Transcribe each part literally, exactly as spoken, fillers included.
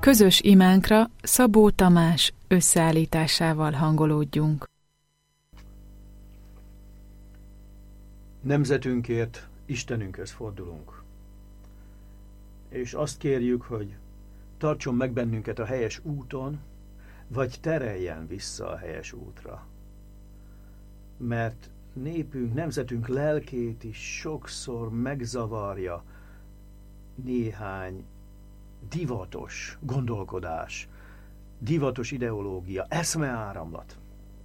Közös imánkra Szabó Tamás összeállításával hangolódjunk. Nemzetünkért Istenünkhöz fordulunk, és azt kérjük, hogy tartson meg bennünket a helyes úton, vagy tereljen vissza a helyes útra. Mert népünk, nemzetünk lelkét is sokszor megzavarja néhány divatos gondolkodás, divatos ideológia, eszmeáramlat.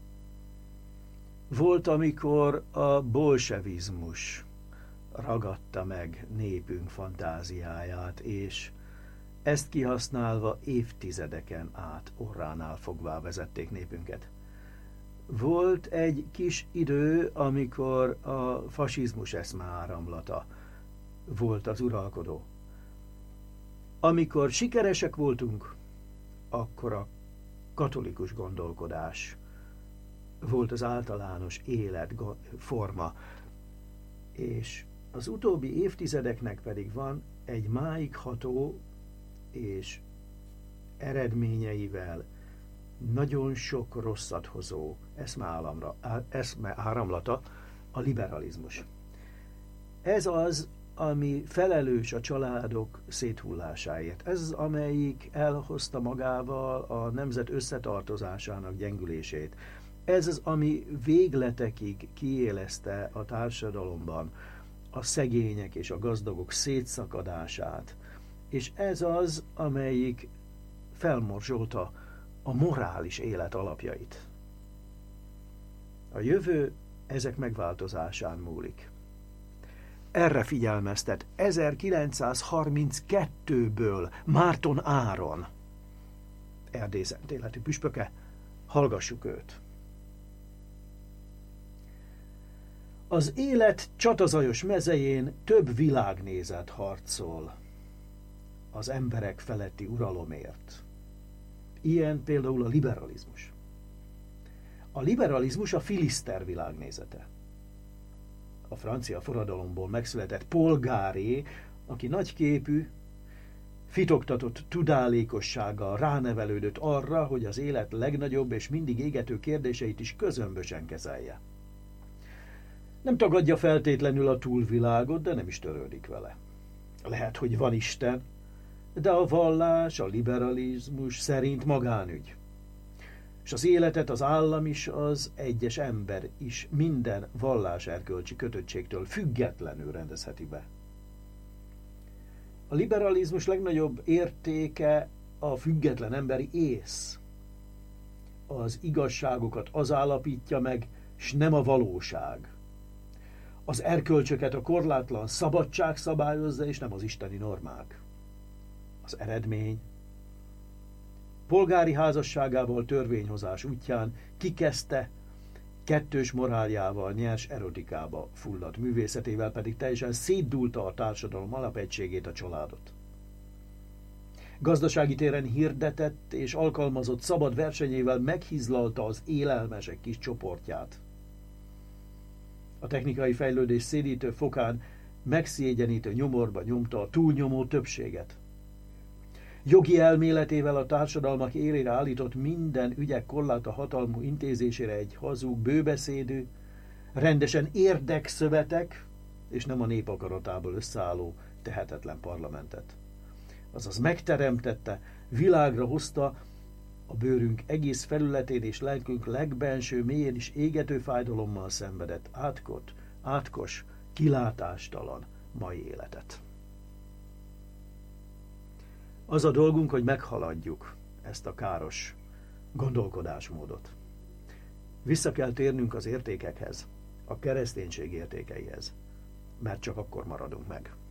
Volt, amikor a bolsevizmus ragadta meg népünk fantáziáját, és ezt kihasználva évtizedeken át orránál fogvá vezették népünket. Volt egy kis idő, amikor a fasizmus eszmeáramlata volt az uralkodó. Amikor sikeresek voltunk, akkor a katolikus gondolkodás volt az általános életforma, és az utóbbi évtizedeknek pedig van egy máig ható és eredményeivel nagyon sok rosszat hozó eszmeáramlata, a liberalizmus. Ez az, ami felelős a családok széthullásáért. Ez az, amelyik elhozta magával a nemzet összetartozásának gyengülését. Ez az, ami végletekig kiélezte a társadalomban a szegények és a gazdagok szétszakadását. És ez az, amelyik felmorzsolta a morális élet alapjait. A jövő ezek megváltozásán múlik. Erre figyelmeztet ezerkilencszázharminckettőből Márton Áron, Erdély szent életű püspöke. Hallgassuk őt. Az élet csatazajos mezején több világnézet harcol az emberek feletti uralomért. Ilyen például a liberalizmus. A liberalizmus a filiszter világnézete. A francia forradalomból megszületett polgáré, aki nagyképű, fitoktatott tudálékossággal ránevelődött arra, hogy az élet legnagyobb és mindig égető kérdéseit is közömbösen kezelje. Nem tagadja feltétlenül a túlvilágot, de nem is törődik vele. Lehet, hogy van Isten, de a vallás, a liberalizmus szerint magánügy. És az életet az állam is, az egyes ember is minden valláserkölcsi kötöttségtől függetlenül rendezheti be. A liberalizmus legnagyobb értéke a független emberi ész. Az igazságokat az állapítja meg, s nem a valóság. Az erkölcsöket a korlátlan szabadság szabályozza, és nem az isteni normák. Az eredmény polgári házasságával törvényhozás útján kikezdte, kettős moráljával, nyers erotikába fulladt művészetével pedig teljesen szétdúlta a társadalom alapegységét, a családot. Gazdasági téren hirdetett és alkalmazott szabad versenyével meghizlalta az élelmesek kis csoportját. A technikai fejlődés szédítő fokán megszégyenítő nyomorba nyomta a túlnyomó többséget. Jogi elméletével a társadalmak élére állított minden ügyek korláta hatalmú intézésére egy hazug, bőbeszédű, rendesen érdekszövetek, és nem a nép akaratából összeálló tehetetlen parlamentet. Azaz megteremtette, világra hozta a bőrünk egész felületén és lelkünk legbenső mélyén is égető fájdalommal szenvedett átkot, átkos, kilátástalan mai életet. Az a dolgunk, hogy meghaladjuk ezt a káros gondolkodásmódot. Vissza kell térnünk az értékekhez, a kereszténység értékeihez, mert csak akkor maradunk meg.